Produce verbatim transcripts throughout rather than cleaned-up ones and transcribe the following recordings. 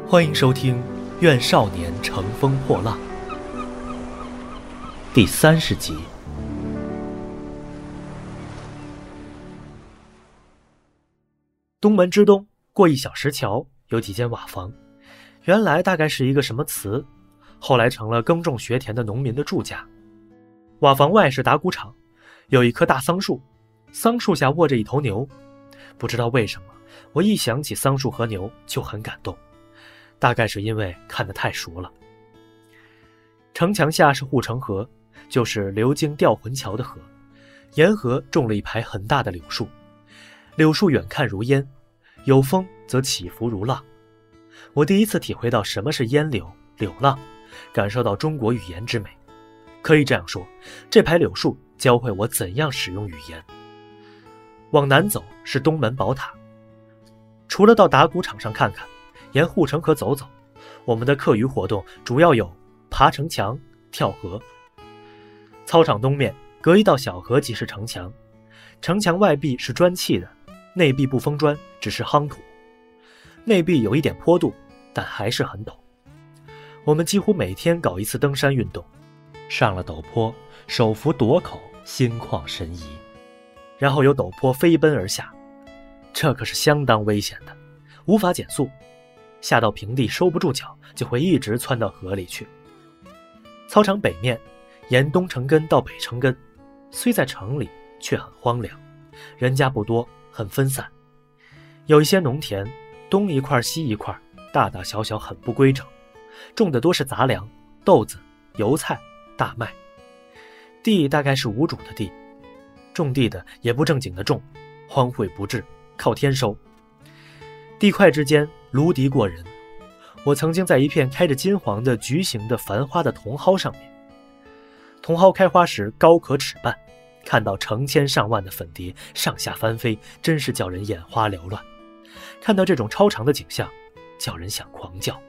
欢迎收听《愿少年乘风破浪》第三十集。东门之东过一小石桥，有几间瓦房，原来大概是一个什么祠，后来成了耕种学田的农民的住家。瓦房外是打谷场，有一棵大桑树，桑树下卧着一头牛。不知道为什么，我一想起桑树和牛就很感动，大概是因为看得太熟了。城墙下是护城河，就是流经吊魂桥的河，沿河种了一排很大的柳树，柳树远看如烟，有风则起伏如浪。我第一次体会到什么是烟柳、柳浪，感受到中国语言之美。可以这样说，这排柳树教会我怎样使用语言。往南走是东门宝塔，除了到打谷场上看看，沿护城河走走，我们的课余活动主要有爬城墙、跳河。操场东面隔一道小河即是城墙，城墙外壁是砖砌的，内壁不封砖，只是夯土。内壁有一点坡度，但还是很陡。我们几乎每天搞一次登山运动，上了陡坡，手扶垛口，心旷神怡，然后由陡坡飞奔而下，这可是相当危险的，无法减速，下到平地收不住脚，就会一直窜到河里去。操场北面沿东城根到北城根，虽在城里，却很荒凉，人家不多，很分散，有一些农田，东一块西一块，大大小小很不规整，种的多是杂粮、豆子、油菜、大麦，地大概是无主的地，种地的也不正经的种，荒秽不治，靠天收。地块之间芦荻过人，我曾经在一片开着金黄的菊形的繁花的茼蒿上面，茼蒿开花时高可尺半，看到成千上万的粉蝶上下翻飞，真是叫人眼花缭乱。看到这种超长的景象，叫人想狂叫。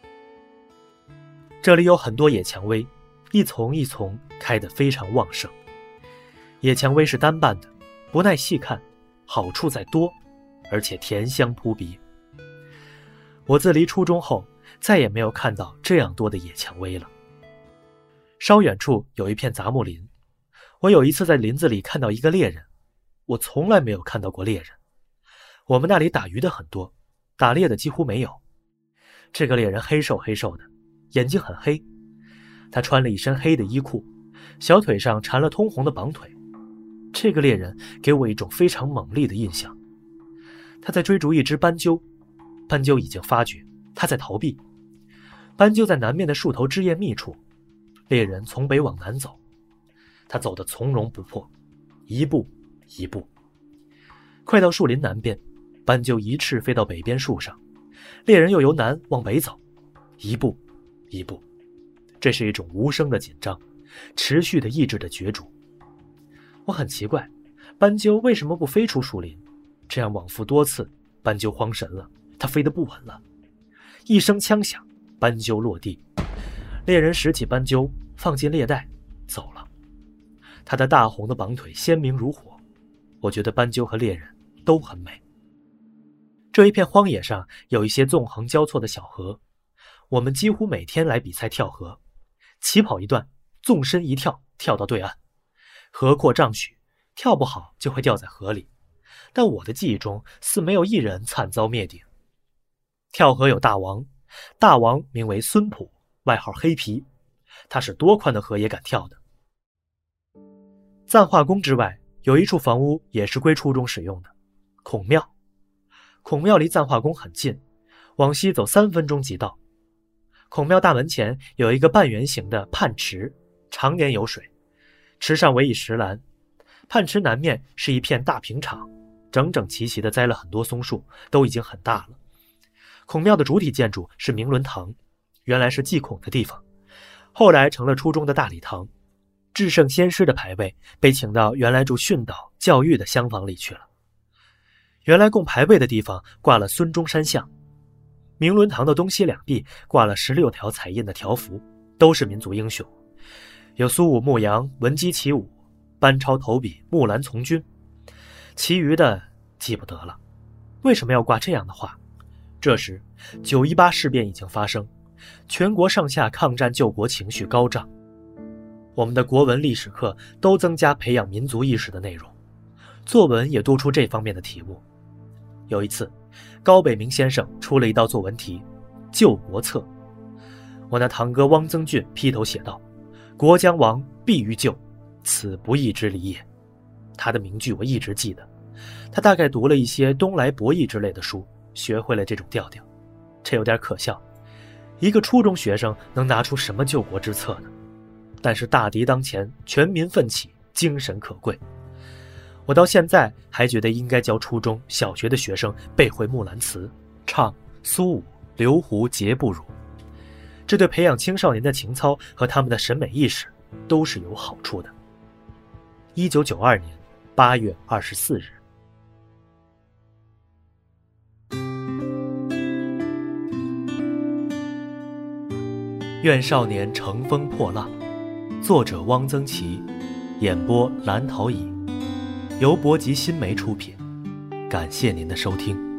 这里有很多野蔷薇，一丛一丛开得非常旺盛。野蔷薇是单瓣的，不耐细看，好处在多，而且甜香扑鼻。我自离初中后，再也没有看到这样多的野蔷薇了。稍远处有一片杂木林，我有一次在林子里看到一个猎人，我从来没有看到过猎人。我们那里打鱼的很多，打猎的几乎没有。这个猎人黑瘦黑瘦的，眼睛很黑，他穿了一身黑的衣裤，小腿上缠了通红的绑腿。这个猎人给我一种非常猛烈的印象。他在追逐一只斑鸠，斑鸠已经发觉，他在逃避。斑鸠在南面的树头枝叶密处，猎人从北往南走，他走得从容不迫，一步一步。快到树林南边，斑鸠一翅飞到北边树上，猎人又由南往北走，一步一步。这是一种无声的紧张，持续的意志的角逐。我很奇怪，斑鸠为什么不飞出树林？这样往复多次，斑鸠慌神了，它飞得不稳了。一声枪响，斑鸠落地，猎人拾起斑鸠，放进猎袋，走了。他的大红的绑腿鲜明如火，我觉得斑鸠和猎人都很美。这一片荒野上有一些纵横交错的小河，我们几乎每天来比赛跳河，起跑一段，纵身一跳，跳到对岸。河阔丈许，跳不好就会掉在河里，但我的记忆中似没有一人惨遭灭顶。跳河有大王，大王名为孙普，外号黑皮，他是多宽的河也敢跳的。赞化宫之外有一处房屋也是归初中使用的，孔庙。孔庙离赞化宫很近，往西走三分钟即到。孔庙大门前有一个半圆形的泮池，常年有水，池上围以石栏，泮池南面是一片大平场，整整齐齐地栽了很多松树，都已经很大了。孔庙的主体建筑是明伦堂，原来是祭孔的地方，后来成了初中的大礼堂。至圣先师的牌位被请到原来住训导教育的厢房里去了。原来供牌位的地方挂了孙中山像，明伦堂的东西两壁挂了十六条彩印的条幅，都是民族英雄，有苏武牧羊、闻鸡起舞、班超投笔、木兰从军，其余的记不得了。为什么要挂这样的画？ 这时九一八事变已经发生，全国上下抗战救国情绪高涨。我们的国文历史课都增加培养民族意识的内容，作文也多出这方面的题目。有一次，高北明先生出了一道作文题，救国策。我那堂哥汪曾俊劈头写道：国将亡，必于救，此不义之理也。他的名句我一直记得，他大概读了一些东来博弈之类的书，学会了这种调调。这有点可笑，一个初中学生能拿出什么救国之策呢？但是大敌当前，全民奋起，精神可贵。我到现在还觉得应该教初中小学的学生背会木兰辞，唱苏武留湖节不辱，这对培养青少年的情操和他们的审美意识都是有好处的。一九九二年八月二十四日。愿少年乘风破浪，作者汪曾祺，演播蓝陶乙，由博吉新媒出品。感谢您的收听。